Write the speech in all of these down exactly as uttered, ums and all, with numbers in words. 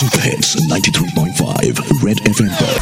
Super Hits ninety-three point five Red F M पर.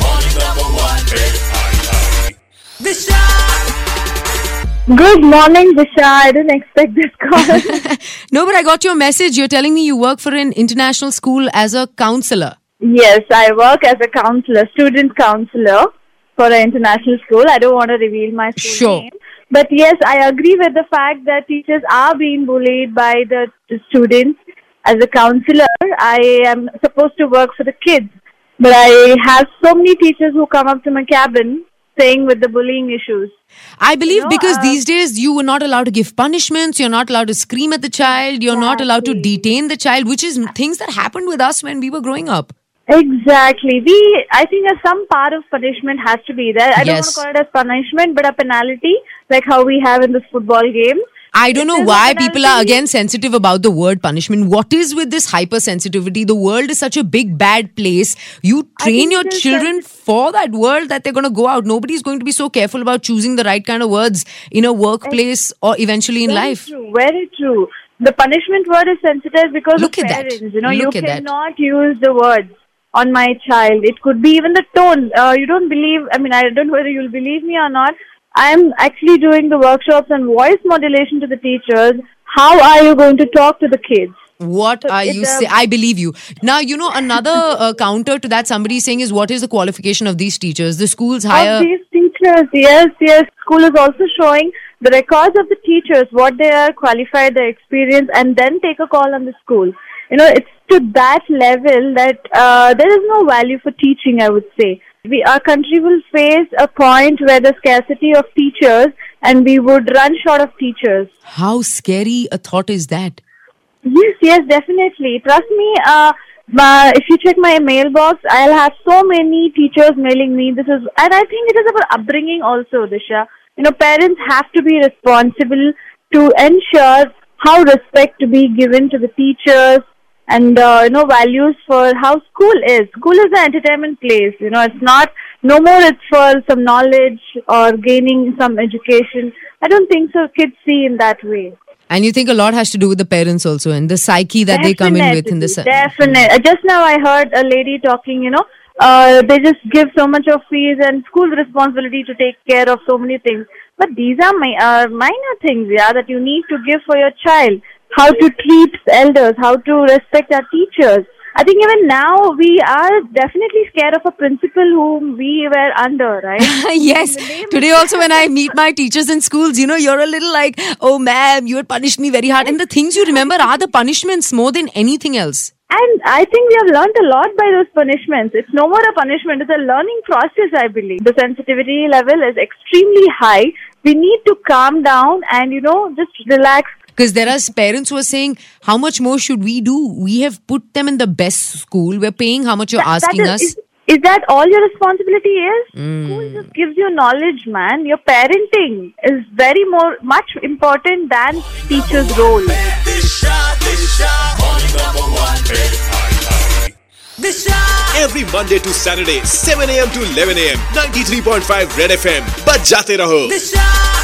Good morning, Disha. I didn't expect this call. No, but I got your message. You're telling me you work for an international school as a counselor. Yes, I work as a counselor, student counselor for an international school. I don't want to reveal my school Sure. name. But yes, I agree with the fact that teachers are being bullied by the, the students. As a counselor, I am supposed to work for the kids. But I have so many teachers who come up to my cabin saying with the bullying issues. I believe You know, because uh, these days you were not allowed to give punishments, you're not allowed to scream at the child, you're not allowed to Exactly. detain the child, which is things that happened with us when we were growing up. Exactly. We, I think uh, some part of punishment has to be there. I don't want Yes. to call it as punishment, but a penalty, like how we have in this football game. I don't know It is why a people are penalty. again sensitive about the word punishment. What is with this hypersensitivity? The world is such a big bad place. You train think your it is children for that world that they're going to go out. Nobody's going to be so careful about choosing the right kind of words in a workplace or eventually in Very life. true. Very true. The punishment word is sensitive because Look of at that. parents. You know, Look you at that. cannot use the words on my child. It could be even the tone. Uh, you don't believe, I mean, I don't know whether you'll believe me or not. I'm actually doing the workshops on voice modulation to the teachers. How are you going to talk to the kids? What So are it, you uh, saying? I believe you. Now, you know, another uh, counter to that somebody is saying is what is the qualification of these teachers? The schools hire... Of these teachers, yes, yes. School is also showing the records of the teachers, what they are qualified, their experience, and then take a call on the school. You know, it's to that level that uh, there is no value for teaching, I would say. We, our country will face a point where the scarcity of teachers and we would run short of teachers. How scary a thought is that? Yes, yes, definitely. Trust me, uh, uh, if you check my mailbox, I'll have so many teachers mailing me. This is, and I think it is about upbringing also, Disha. You know, parents have to be responsible to ensure how respect to be given to the teachers and, uh, you know, values for how school is. School is an entertainment place. You know, it's not, no more it's for some knowledge or gaining some education. I don't think so kids see in that way. And you think a lot has to do with the parents also and the psyche that they come in with in the... Definitely. Uh, Just now I heard a lady talking, you know, uh, they just give so much of fees and school's responsibility to take care of so many things. But these are my, uh, minor things, yeah, that you need to give for your child. How to treat elders, how to respect our teachers. I think even now we are definitely scared of a principal whom we were under, right? Yes. Today also when I meet my teachers in schools, you know, you're a little like, oh ma'am, you had punished me very hard. And the things you remember are the punishments more than anything else. And I think we have learned a lot by those punishments. It's no more a punishment, it's a learning process, I believe. The sensitivity level is extremely high. We need to calm down and, you know, just relax. Because there are parents who are saying, how much more should we do? We have put them in the best school. We're paying how much you're That- asking that us. is, is, is that all your responsibility is? Mm. School just gives you knowledge, man. Your parenting is very more, much important than teacher's role. Every Monday to Saturday, seven a.m. to eleven a.m. ninety-three point five Red F M. बजाते रहो.